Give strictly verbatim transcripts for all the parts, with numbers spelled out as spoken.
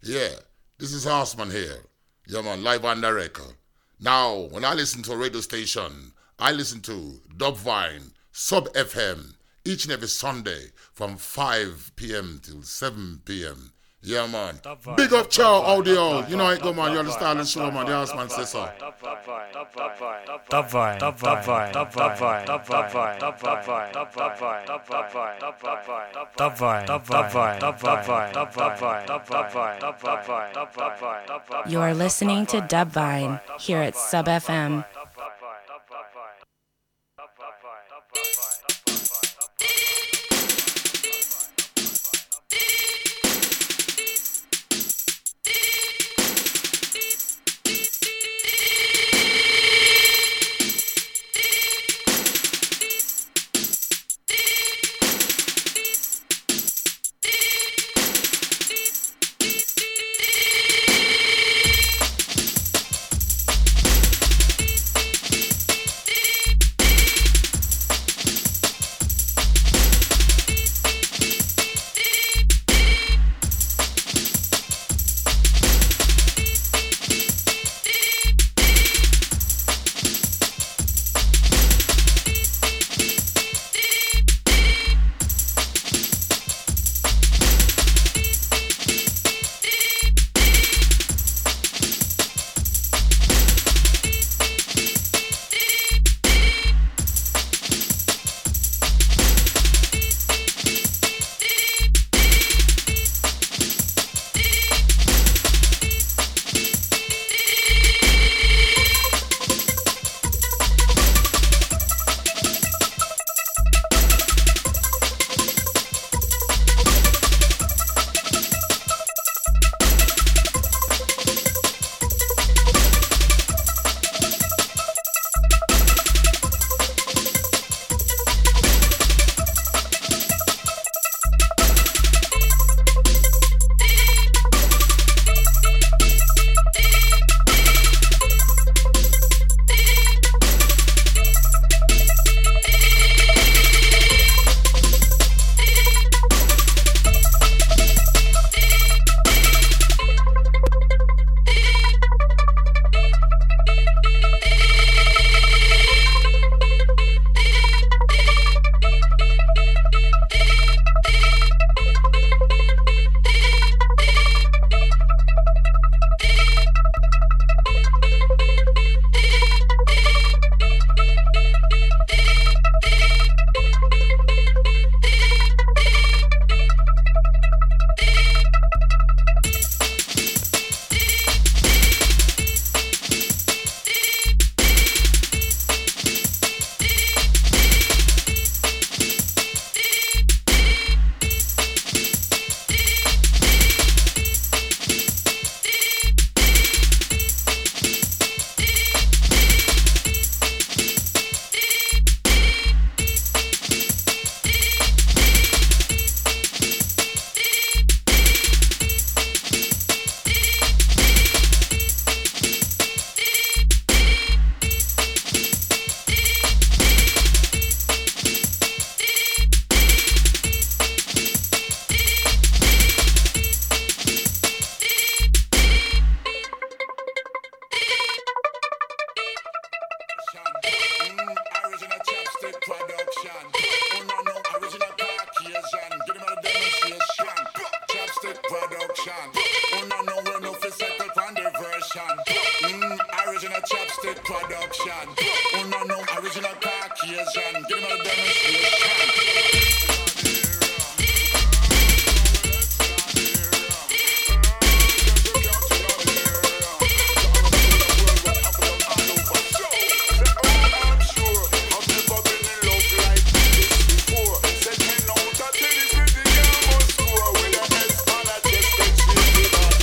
Yeah, this is Horseman here. Yeah, man, live on the record. Now, when I listen to a radio station, I listen to Dubvine, Sub F M, each and every Sunday from five p.m. till seven p.m. Yeah, man. Big up, Chow, audio. You know how it go, man. You understand the show, man. The Horseman says so. Dubvine, Dubvine, Dubvine, Dubvine, Dubvine, Dubvine, Dubvine, Dubvine, Dubvine. You are listening to Dubvine here at Sub F M.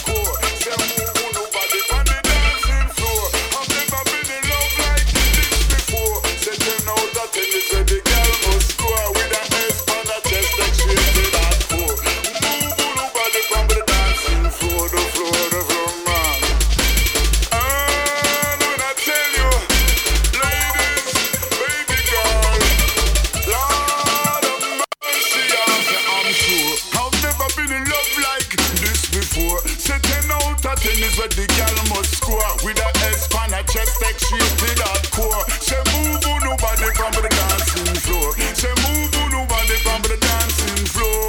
This ten out of ten is where the girl must score. With a S pan a chest X-rated hardcore. Say move who nobody come to the dancing floor. Say move who nobody come to the dancing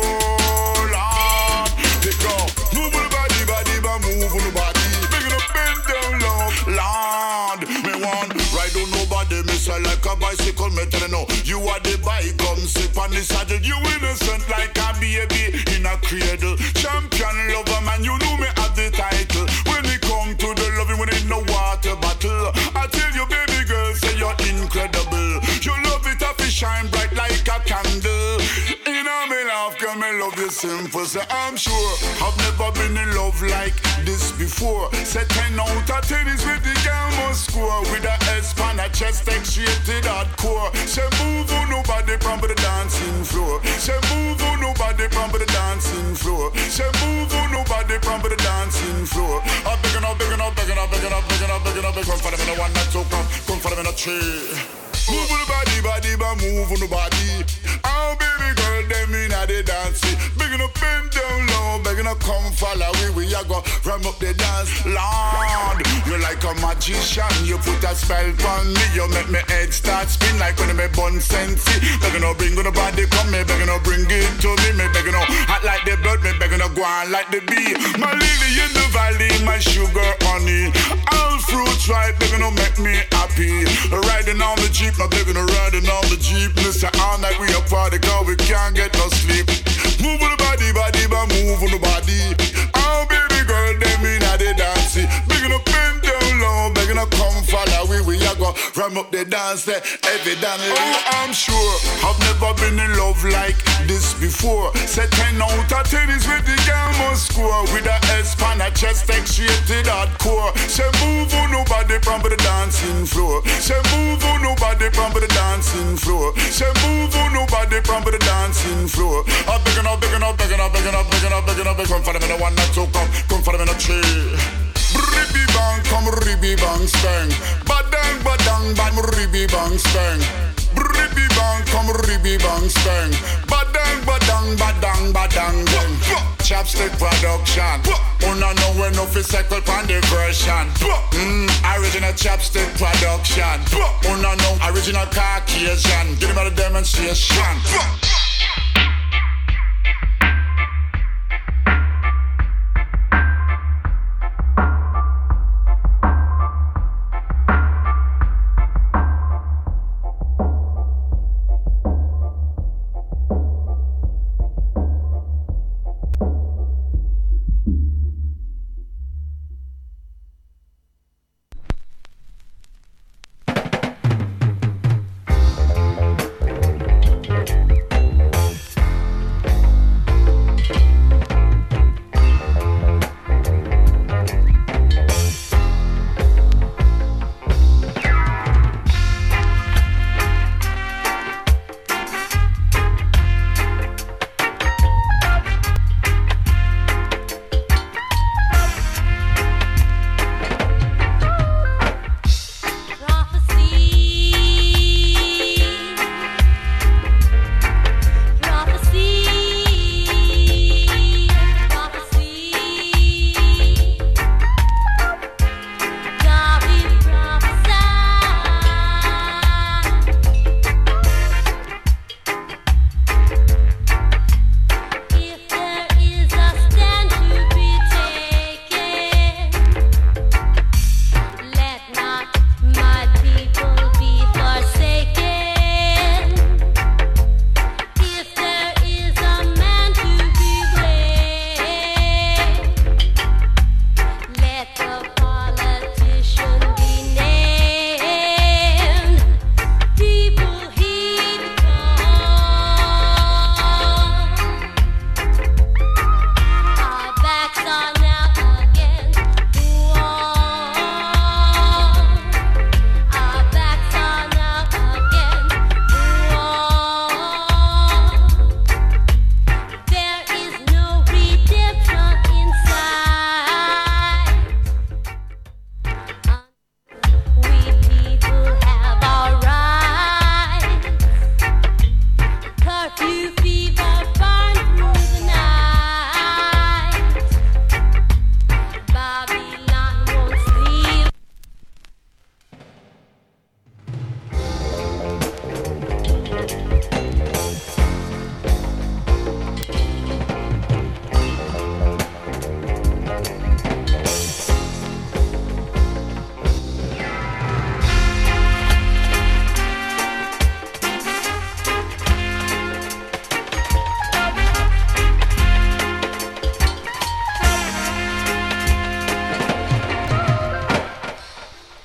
floor. Lord, they go move the body, body, but move on the body. Make it up bend down low. Lord, me want ride on nobody. Me say like a bicycle, me tell you no. You are the bike, come sit on the saddle. You innocent like a baby in a cradle. Champion lover, man, you know me have the title. When it come to the loving, when it no water bottle, I tell you, baby girl, say you're incredible. You love it, I feel shine bright like a candle. In a me love, girl, me love you simple. Say I'm sure I've never been in love like this before. Say ten out of ten is with the girl must score. With a S pan a chest X-rated hardcore. Say move who nobody from the dancing floor. Say move who nobody from the dancing floor. Say move who nobody from the dancing floor. I'm begging up, begging up, begging up, begging up, begging up, begging up, begging up. Come for them in the one that so come, come for them in a tree. Move on the body, body, but move on the body. Oh, baby girl, them in a the dance. Begging up, bend down low, begging up, come follow we. We a go ram up the dance, Lord. You like a magician, you put a spell on me. You make me head start spin like when me bun sensei. Begging up, bring on the body, come me, begging up, bring it to me. Me begging up, hot like the blood, me begging up, go on like the bee. My lily in the valley, my sugar honey. All fruits ripe, begging up, make me happy. Riding on the jeep. Not living and riding on the jeep. Listen, all night we a party, cause we can't get no sleep. Move on the body, body, but move on the body. Oh, baby girl, them in a the dance. Begging up, bend down low, begging up, come follow we. We a go ram up the dance there, evidently. Oh, I'm sure I've never been in love like this before. Say ten out of ten is with the girl must score. With a S pan a chest X-rated hardcore. Say move on nobody from the dancing floor. Say move on nobody from the dancing floor. Say move who nobody from the dancing floor. I'm begging up, begging up, begging up, begging up, begging up, begging up. Come for them in the one that so come, come for them in a tree. Ribby bang, come ribby bang spang. Badang, badang, bang, ribby bang spang. Ribby bang, come ribby bang spang. Badang, badang, badang, badang, bang. Chapstick production. Una know when no physical pan the version. Mm, original chapstick production. Una know original Caucasian. Give them a demonstration.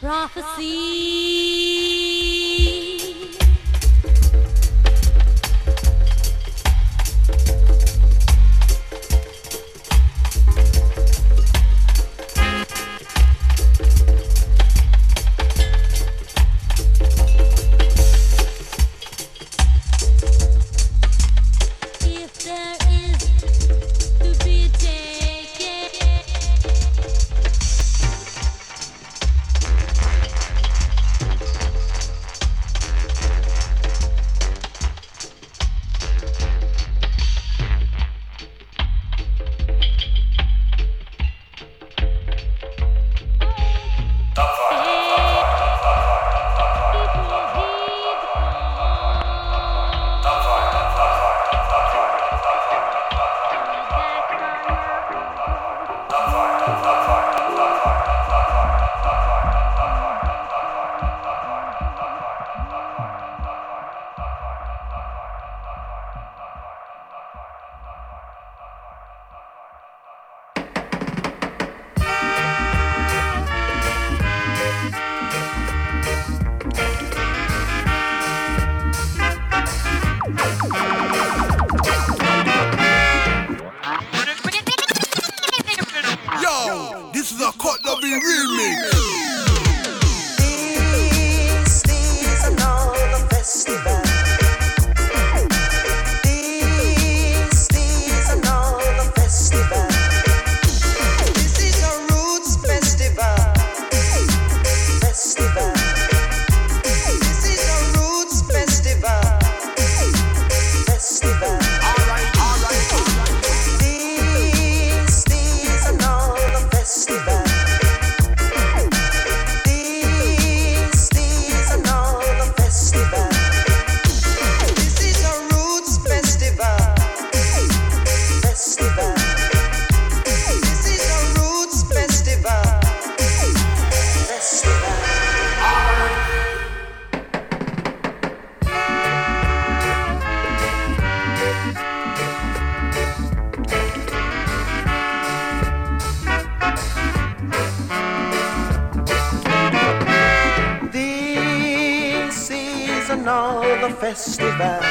another festival.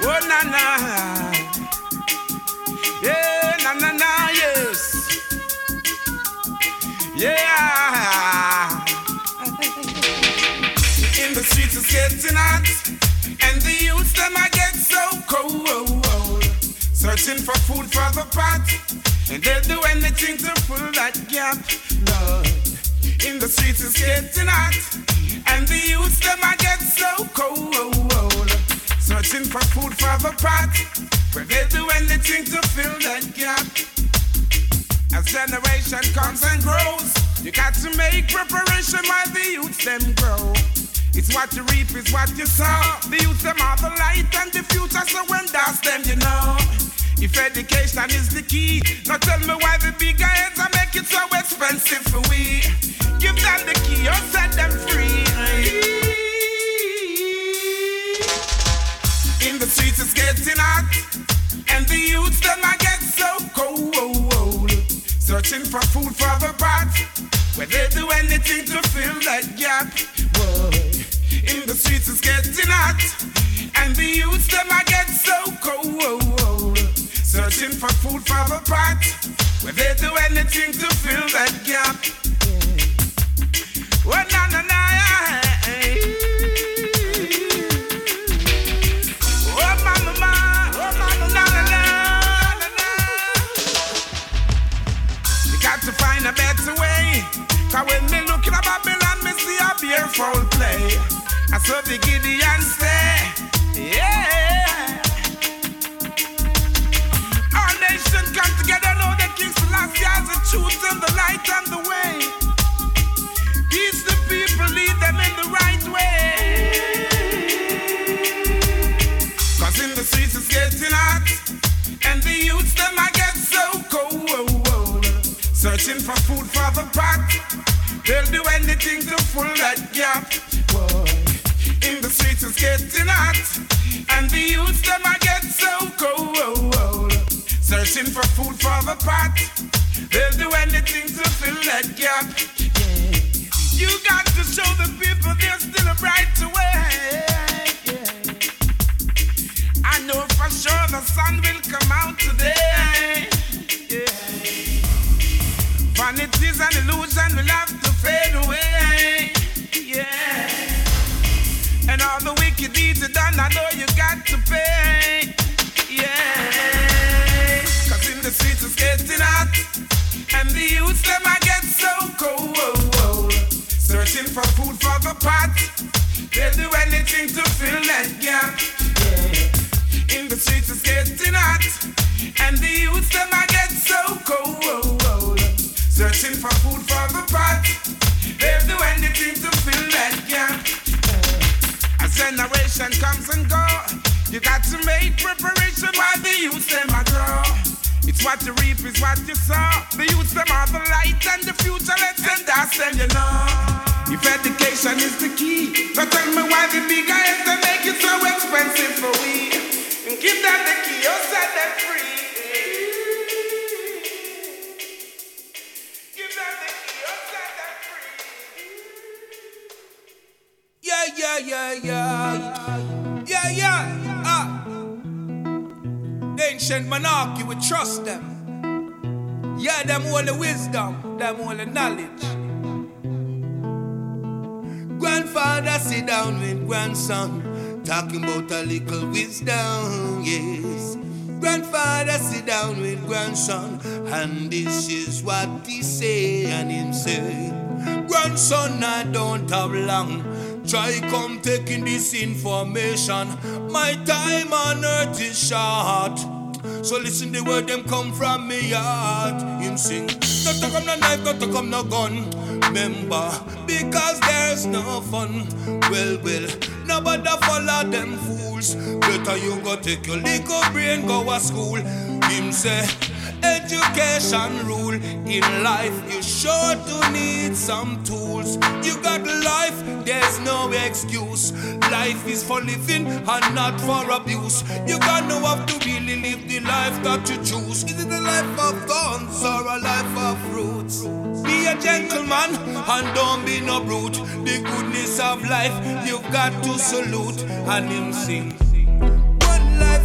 Oh na na, yeah na na na, yes, yeah. In the streets it's getting hot, and the youths them I get so cold, searching for food for the pot, and they'll do anything to fill that gap. Lord, in the streets it's getting hot, and the youths them I get so cold, searching for food for the pot, but they'll do anything to fill that gap. As generation comes and grows, you got to make preparation while the youths them grow. It's what you reap is what you sow. The youths them are the light and the future, so when that's them you know. If education is the key, now tell me why the bigger heads are make it so expensive for we. Give them the key or set them free. In the streets it's getting hot, and the youths them I get so cold, searching for food for the pot, where they do anything to fill that gap. Boy, in the streets it's getting hot, and the youths them I get so cold, searching for food for the pot, where they do anything to fill that gap. Oh na na na, oh mama ma, oh mama na na na na. You got to find a better way, 'cause when me looking at Babylon, me see a beautiful play. I saw the Gideon say, yeah. Our nation come together, know the King Selassie has the truth and the light and the way. Teach the people, lead them in the right way. 'Cause in the streets it's getting hot, and the youths them I get so cold, searching for food for the pot. They'll do anything to fill that gap. Boy, in the streets it's getting hot, and the youths them I get so cold, searching for food for the pot. They'll do anything to fill that gap. Yeah. You got to show the people there's still a brighter way. Yeah. I know for sure the sun will come out today. Yeah. Vanities and illusion will have to fade away. Yeah. And all the wicked deeds you done, I know you got to pay. Yeah. 'Cause in the streets it's getting hot, and the youths them I get so cold, searching for food for the pot. They'll do anything to fill that gap. Yeah. In the streets it's getting hot, and the youths them I get so cold, searching for food for the pot. They'll do anything to fill that gap. Yeah. As generation comes and goes, you got to make preparation while the youths them I grow. It's what you reap is what you sow. The youths them are the light and the future. Let's send us them you know. If education is the key, so tell me why the bigger heads they make it so expensive for we. And give them the key or set them free. Give them the key or set them free. Yeah, yeah, yeah, yeah. Yeah, yeah. Ah. The ancient monarchy, we trust them. Yeah, them all the wisdom, them all the knowledge. Grandfather sit down with grandson, talking about a little wisdom, yes. Grandfather sit down with grandson, and this is what he say, and him say, grandson, I don't have long. Try come taking this information. My time on earth is short. So listen the word them come from me heart. Him sing, don't take come no knife, don't take come no gun. Remember, because there's no fun. Well, well, nobody follow them fools. Better you go take your little brain, go to school. Him say, education rule. In life, you sure to need some tools. You got life, there's no excuse. Life is for living and not for abuse. You got no have to really live the life that you choose. Is it a life of thorns or a life of fruits? Be a gentleman and don't be no brute. The goodness of life you've got to salute. And him sing, one life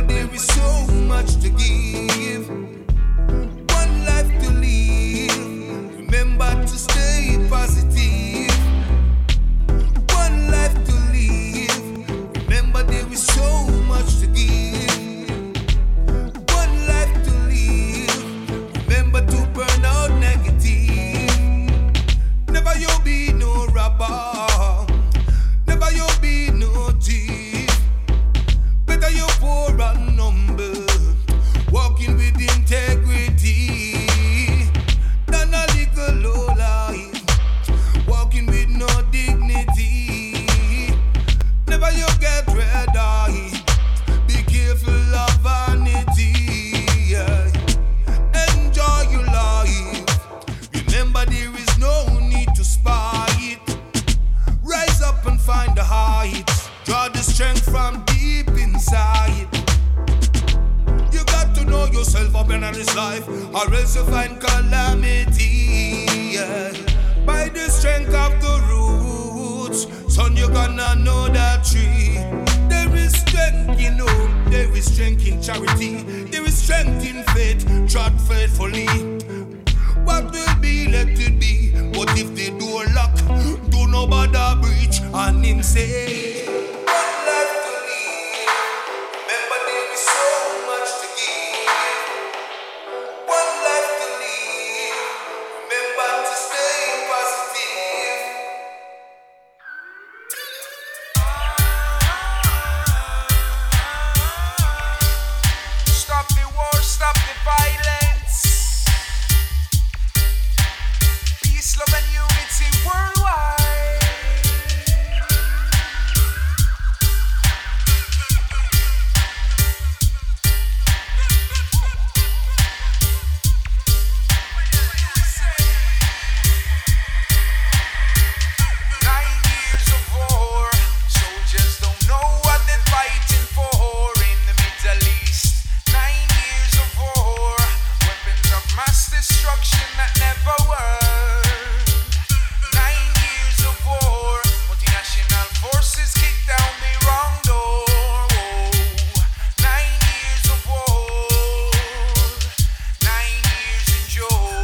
there is so much to give. One life to live. Remember to stay positive. One life to live. Remember there is so much to give. One life to live. Remember to burn out negative. Never you be no robber. Never you be no thief. Better you poor and number, walking with integrity, than a little low life, walking with no dignity. Never you get red eye, be careful of vanity. Yeah. Enjoy your life. Remember there is no need to spy it. Rise up and find the heights. Draw the strength from deep inside. You got to know yourself up in this life, or else you find calamity. Yeah. By the strength of the roots, son, you gonna know that tree. There is strength in hope, there is strength in charity, there is strength in faith, trod faithfully. What will be, let it be. But if the door lock, do no bother breach. And him say, one life to live. Remember there is so much to give. One life to live. Remember to stay positive. Stop the war, stop the violence. Peace, love and unity worldwide. Nine years of war, soldiers don't know what they're fighting for in the Middle East. Nine years of war, weapons of mass destruction that never worked. Nine years of war, multinational forces kick down the wrong door. Nine years of war, nine years in jail.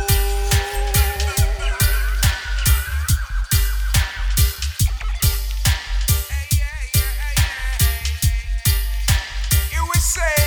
U S A.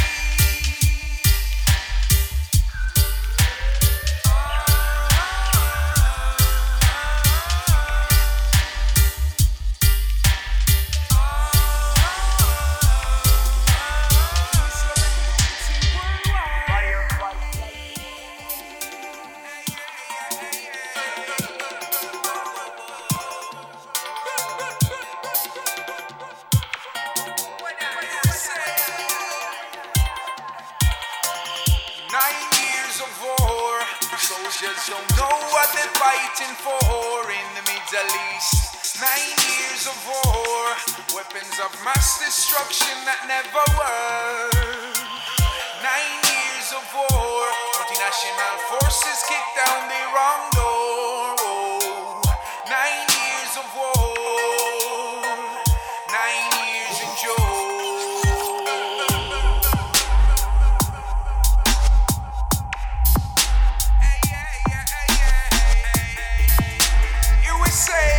Nine years of war, soldiers don't know what they're fighting for in the Middle East. Nine years of war, weapons of mass destruction that never worked. Nine years of war, multinational forces kick down the wrong door. Nine years of war, nine years in jail. U S A.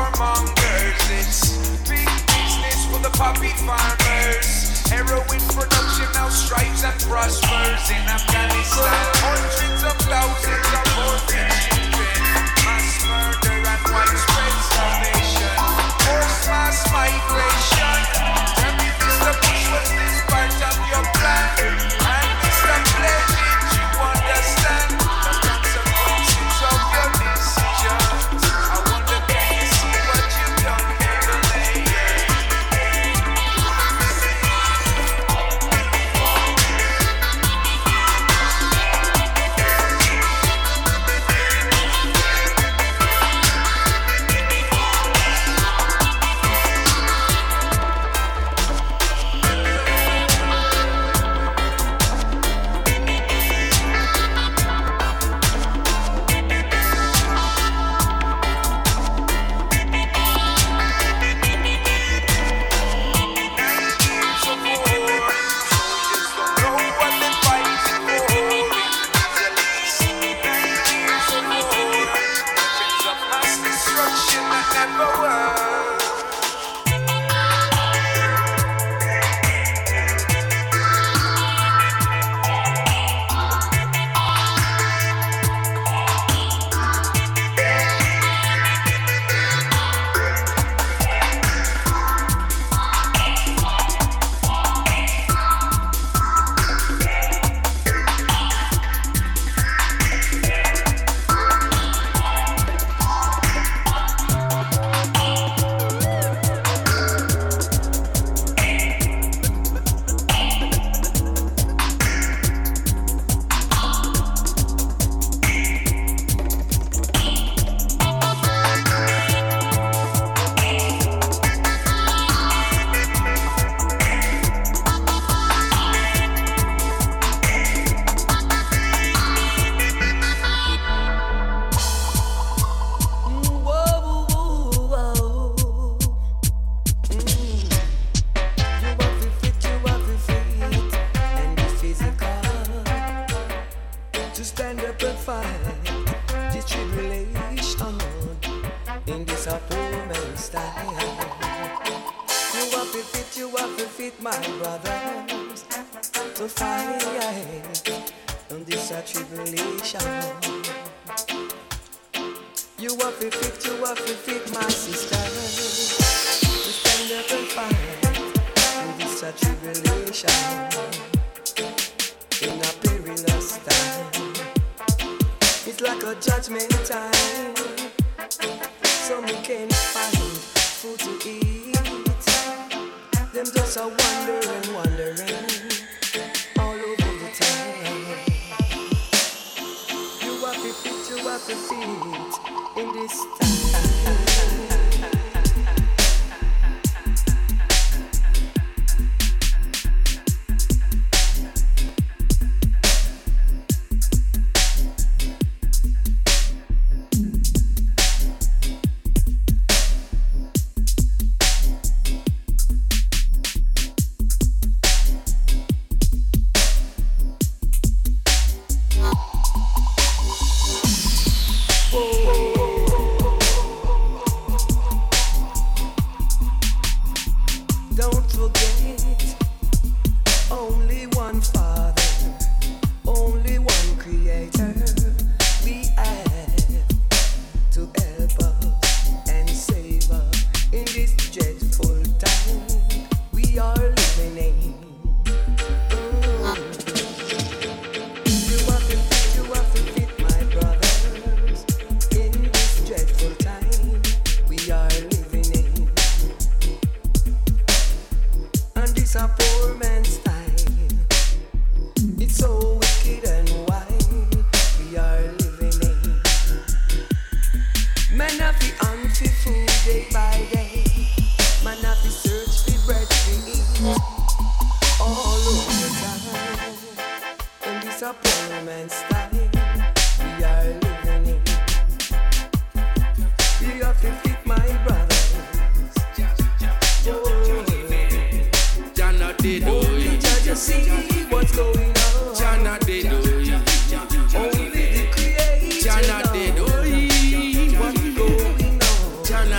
warmongers. It's big business for the poppy farmers. Heroin production now strives and prospers in Afghanistan. Hundreds of thousands of orphan children. Mass murder and widespread starvation. Forced mass migration. Tell me, Mister Bush, was this part of your plan? And Mister Pledge, you understand the consequences of your decisions. I wonder, can you see what you've done here today?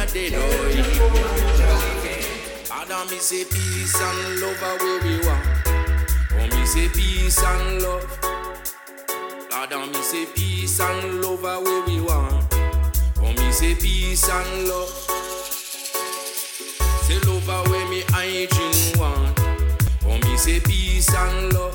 dead, oh. Adam, me say peace and love are where we want. Oh, me say peace and love. Adam, me say peace and love are where we want. Oh, me say peace and love. Say love are where me hygiene want. Oh, me say peace and love.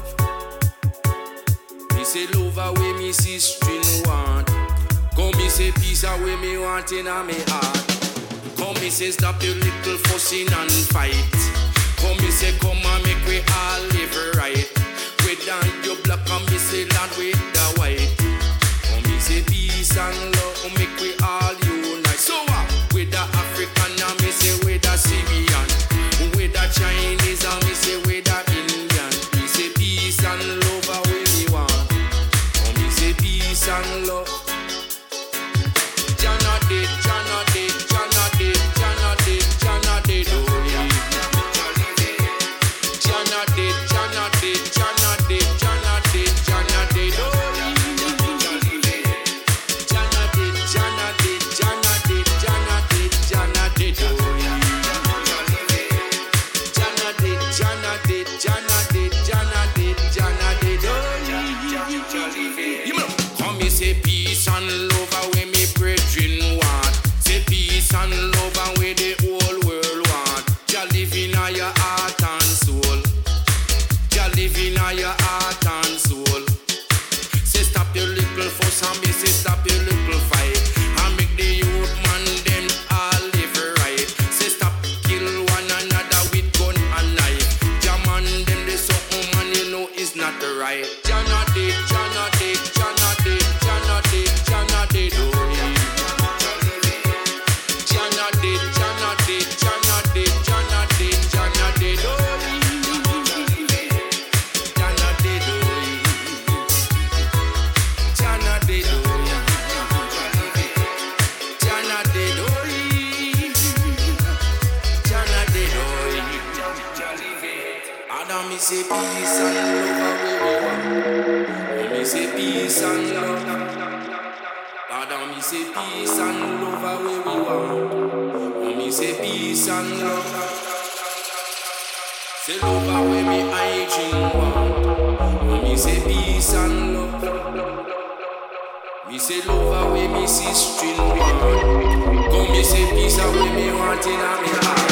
Me say love are where me sister want. Come me say peace are where me want in a me heart. Come me say stop your little fussing and fight. Come me say come and make we all live right. We down your black and me say land with the white. Come me say peace and love. Come make we all unite. So what? Uh, with the African and me say with the Syrian. With the Chinese and me say with the Indian. Me say peace and love are where we want. Come me say peace and love. Jana did, Jana did, Jana did, Jana did, Jana did, oh yeah. Jana did, Jana did, Jana did, Jana did, Jana did, oh yeah. Jana did, Jana did, Jana did, Jana did, Jana did, oh yeah. Jana did, Jana did, Jana did, Jana did, Jana did, oh yeah. Come me say peace and love away me brethren want. Say peace and love away the whole world want. Jah live in your heart and soul. Jah live in your heart and soul. Say stop your little fuss and me say stop your little fight. And make the youth man them all live right. Say stop kill one another with gun and knife. Jah man them the something man you know is not right. Jana did, Jana did, Jana did, Jana did, Jana did, oh yeah. Jana did, Jana did, Jana did, Jana did, Jana did, oh yeah. Jana did, oh yeah. Jana did, oh yeah. Jana did, oh yeah. Jana did, oh yeah. Adam, me say peace and love are where we want. Oh, me say peace and love. Adam, me say peace and love are where we want. Oh, me say peace and love. Say love are where me hygiene want. Oh, me say peace and love. Me say love are where me sister want. Come me say peace are where me want in a me heart.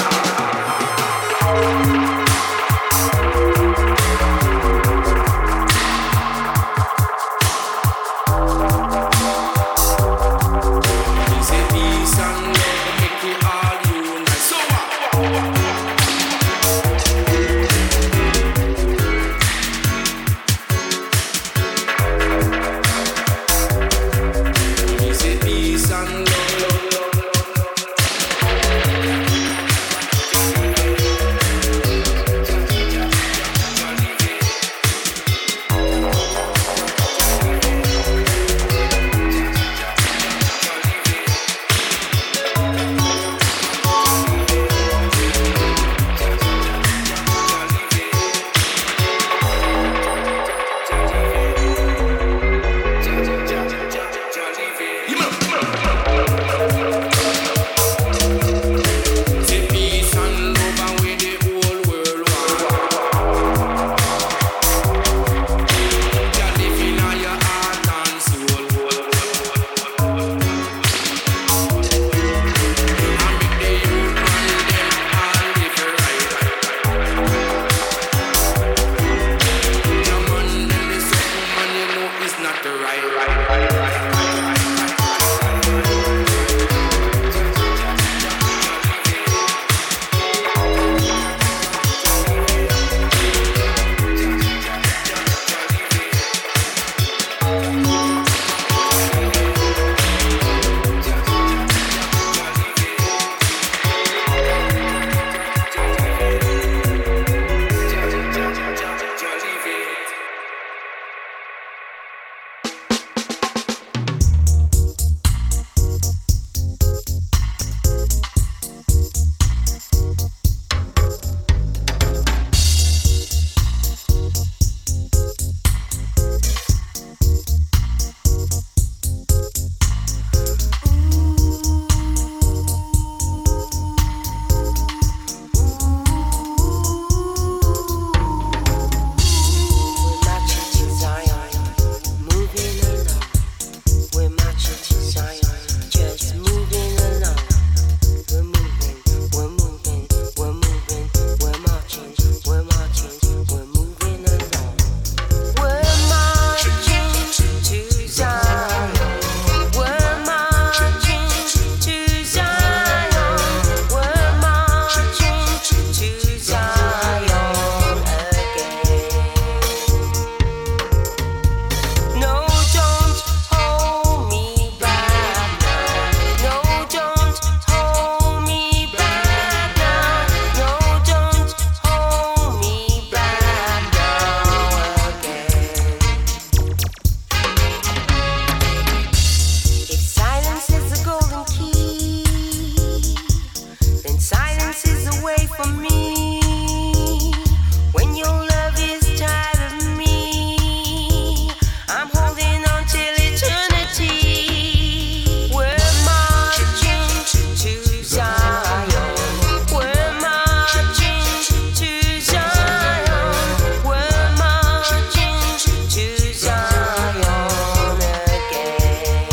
for me. When your love is tired of me, I'm holding on till eternity. We're marching to Zion. We're marching to Zion. We're marching to Zion again.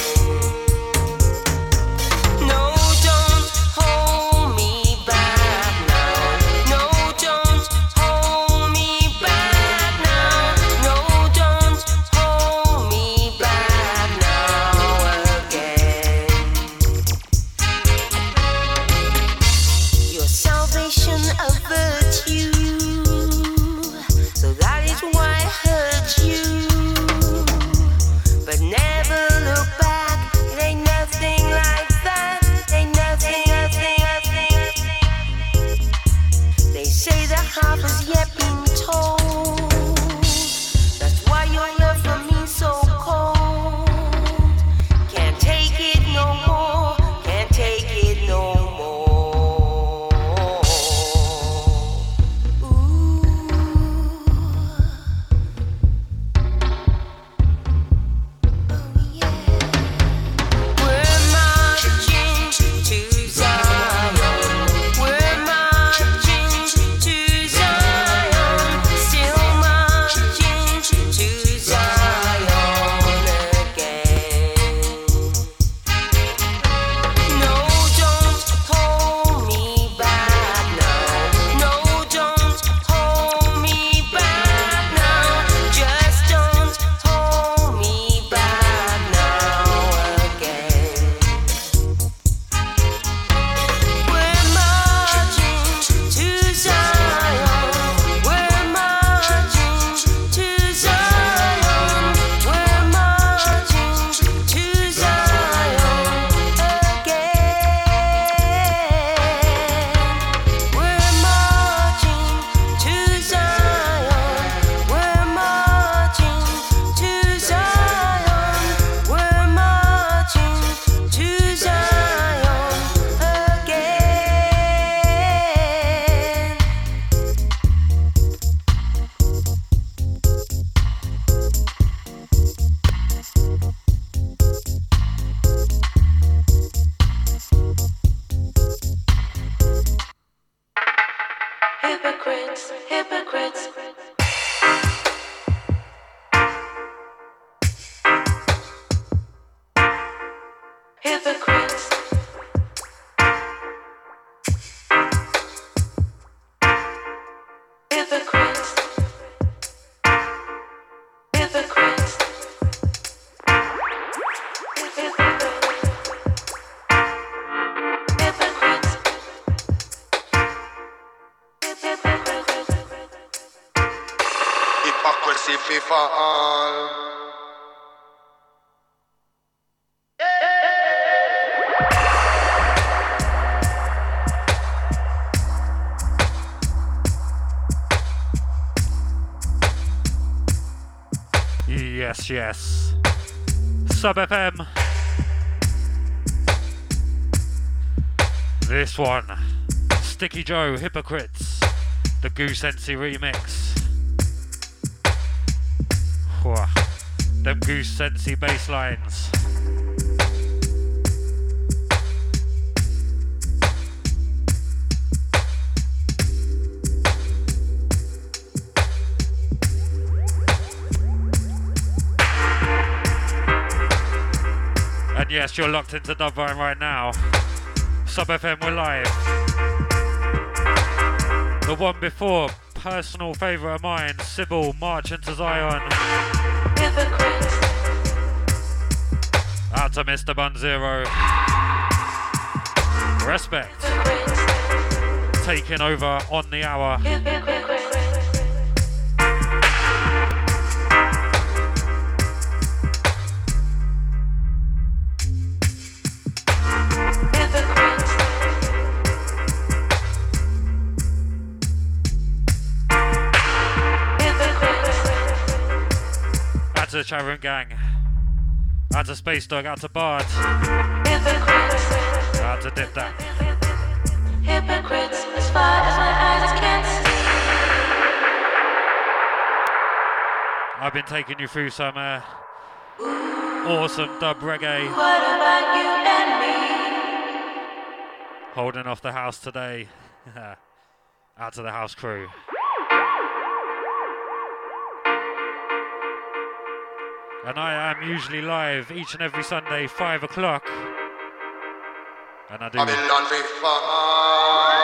No, don't hold me back now. No, don't hold me back now. No, don't hold me back now again. Your salvation averts you, so that is why I hurt you. But never look back, it ain't nothing like that. Ain't nothing, nothing, nothing, nothing. They say the half has yet been told. That's why your love for me so cold. Can't take it no more. Can't take it no more. Ooh. Oh yeah. We're marching to Zion. We're marching to Zion. Still marching to Zion again. No, don't hold me back now. No, don't hold me back now. Just don't hold me back now again. We're marching to Zion. We're marching to Zion. We're marching to Zion again. We're marching to Zion. We're marching to Zion. We're marching to Zion again. Hypocrites, hypocrites. Hypocrites. Hypocrites. Hypocrites. Hypocrisy FIFA all. Yes, yes. Sub F M. This one. Sticky Joe, Hypocrites. The Goose N C remix. Whew. Them Goose N C bass lines. And yes, you're locked into Dubvine right now. Sub F M, we're live. The one before, personal favourite of mine, Sybil, Marching to Zion. Out to Mister Bunzero. Respect. Taking over on the hour. Out to the Chatroom gang. Out to Space Dog, out to Bard. Out to Dip That. Hypocrites. I've been taking you through some uh, awesome dub reggae. What about you and me? Holding off the house today. Out to the house crew. And I am usually live each and every Sunday, five o'clock. And I do. Babylon FIFA.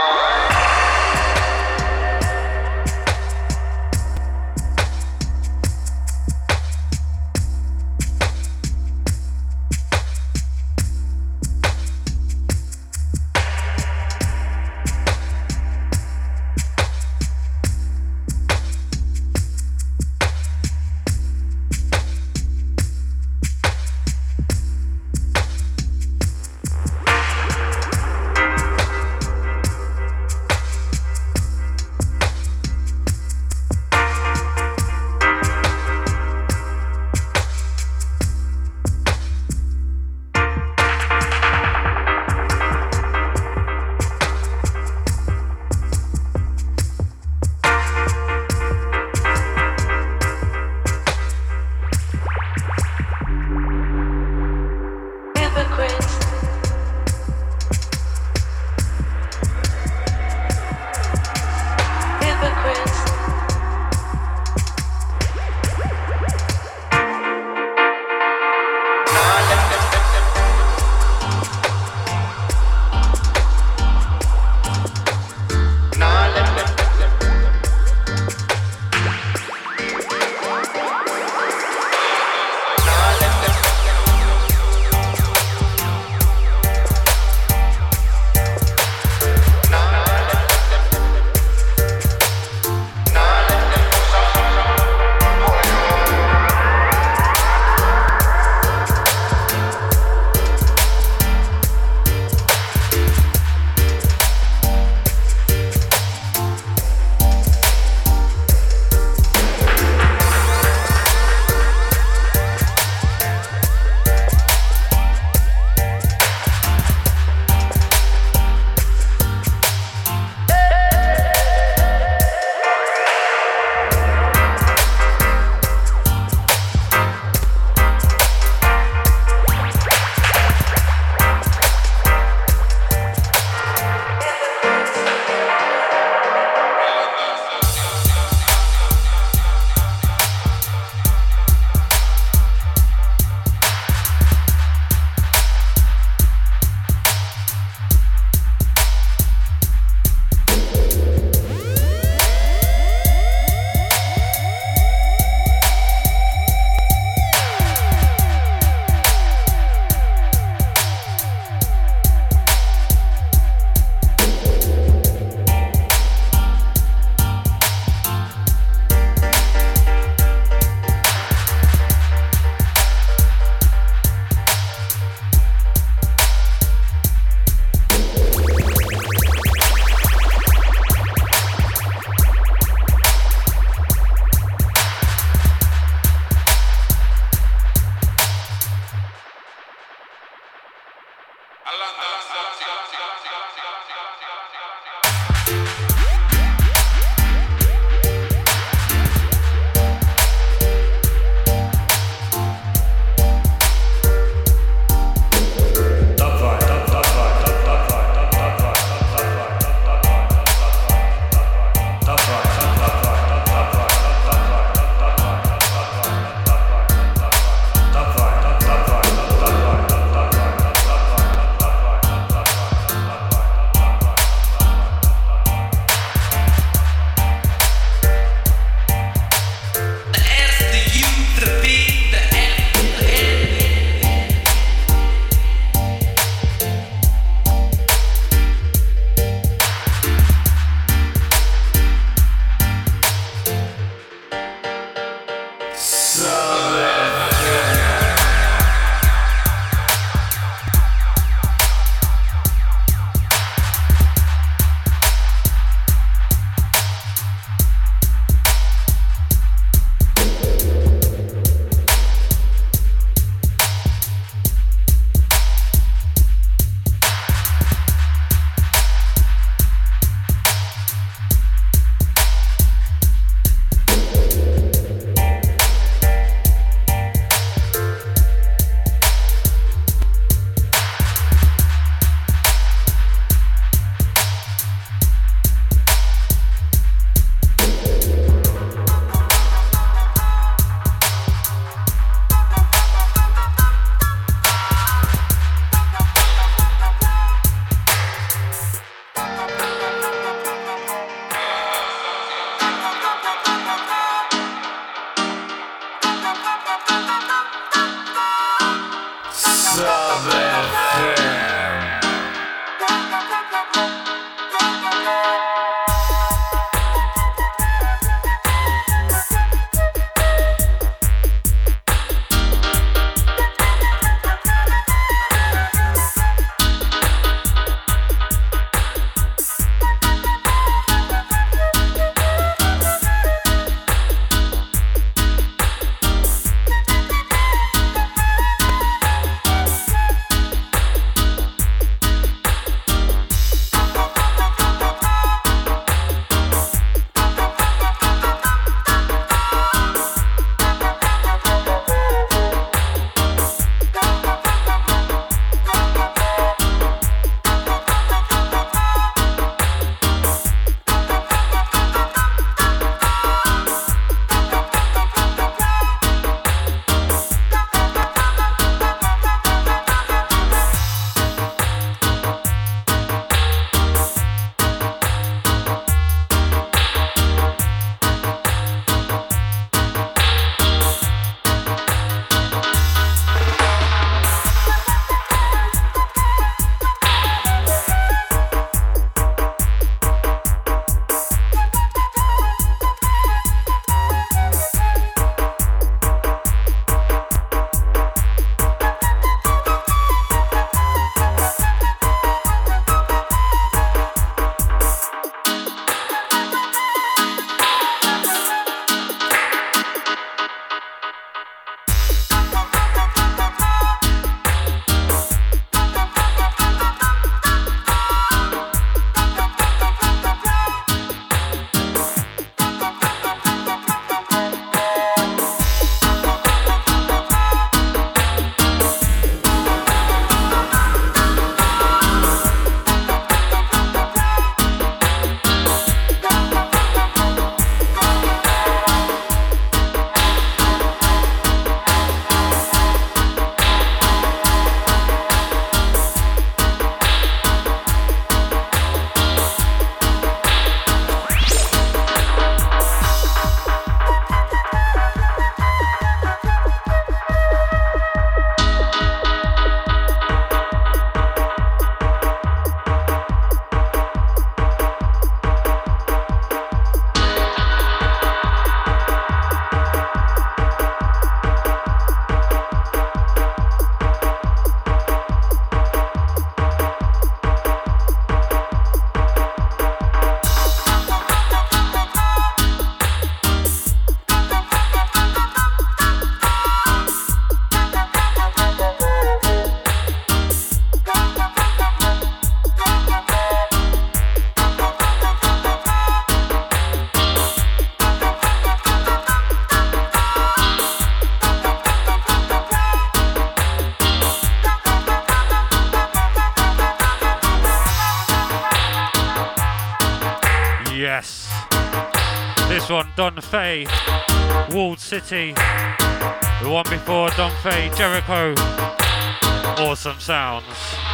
yes. This one, Don Fay, Walled City. The one before, Don Fay, Jericho. Awesome sounds.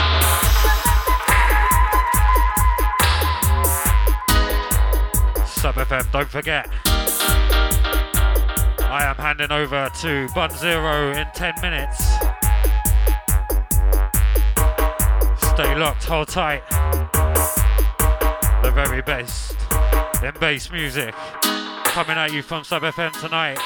Sub F M, don't forget. I am handing over to Bun Zero in ten minutes. Stay locked, hold tight. The very best in bass music coming at you from Sub F M tonight.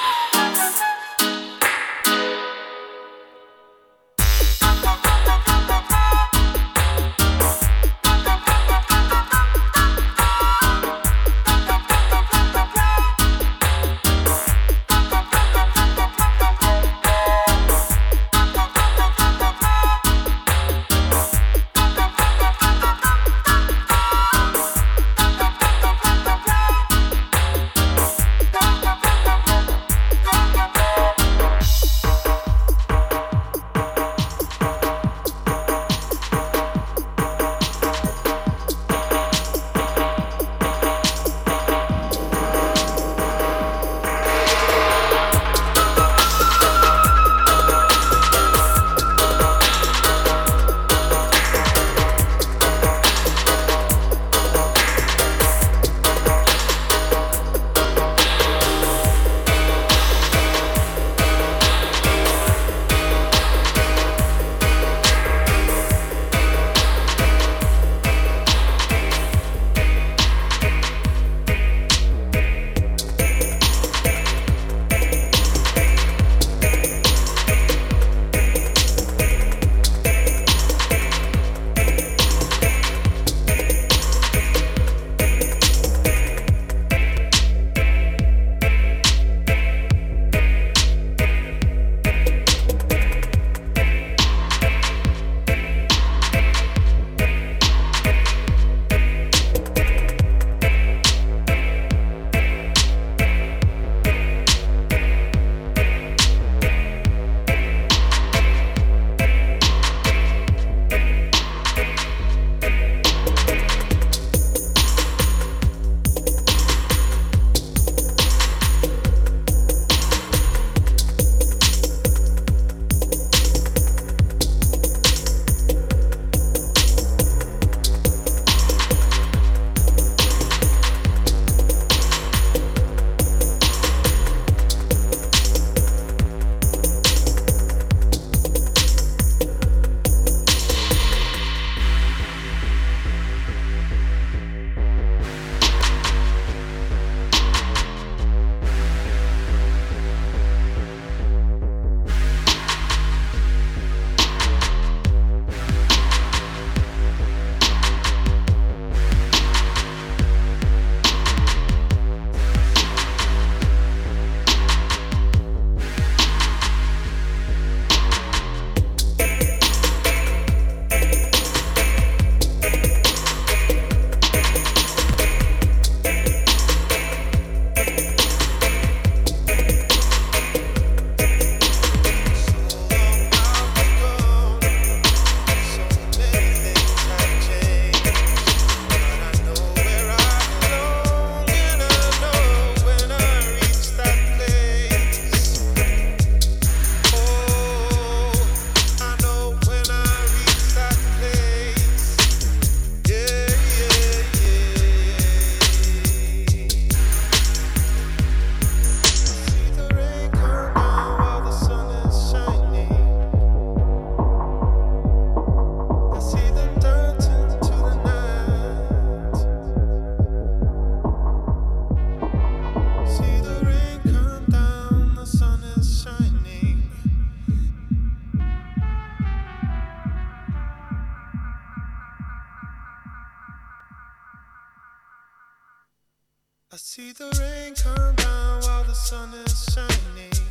I see the rain come down while the sun is shining.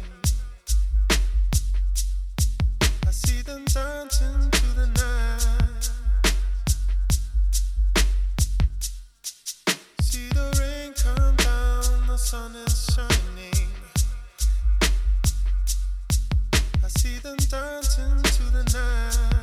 I see them dancing to the night. See the rain come down, the sun is shining. I see them dancing to the night.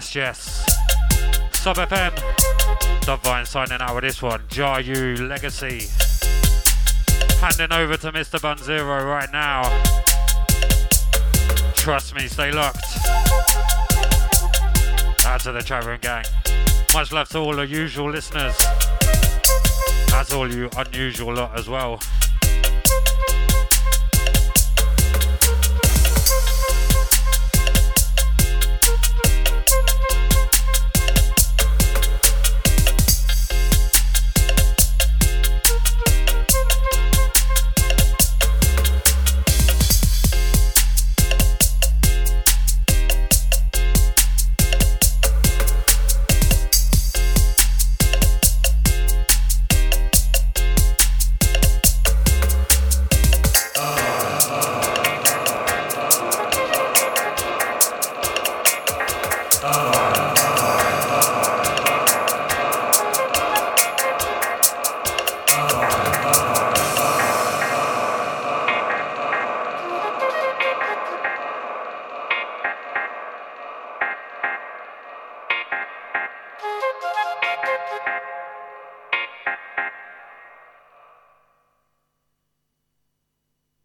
Yes, yes. Sub F M. Dubvine signing out with this one. Jayu Legacy. Handing over to Mister Bunzero right now. Trust me, stay locked. Out to the chat room gang. Much love to all the usual listeners. As all you unusual lot as well.